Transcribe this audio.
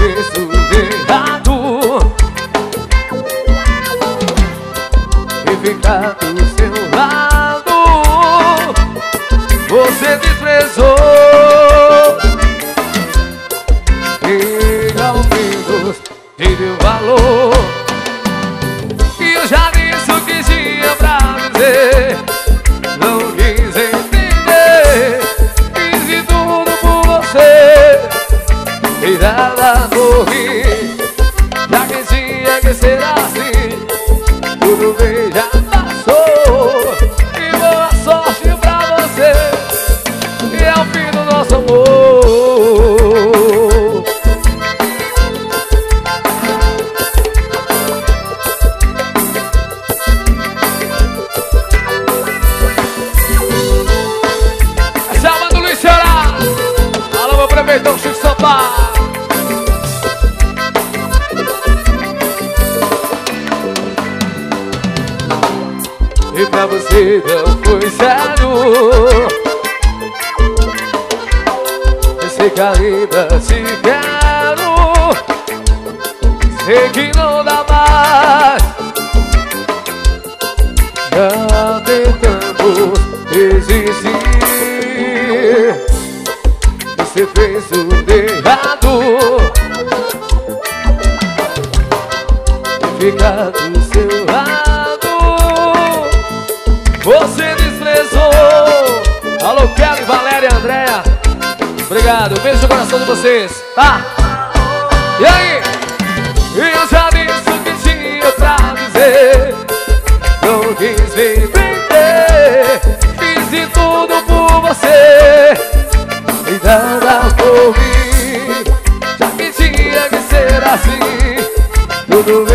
fez tudo errado e ficar do seu lado. Você desprezou e ao menos te deu valor. E eu já disse o que tinha pra dizer, não quis entender. Fiz de tudo por você e nada por mim. Já que tinha que ser assim, tudo bem, já passou. E boa sorte pra você, e é o fim do nosso amor. Salva do Luiz Ceará. Alô, meu prefeitão Chico Sampaio. E pra você não foi sério, eu sei que ainda te quero. Sei que não dá mais, já tentamos desistir. Você fez tudo errado e ficar do seu lado. Você desprezou. Alô, Kelly, Valéria e Andréa. Obrigado, beijo no coração de vocês, tá? E aí? E eu já disse o que tinha pra dizer, não quis me entender. Fiz de tudo por você e nada por mim. Já que tinha que ser assim, tudo bem.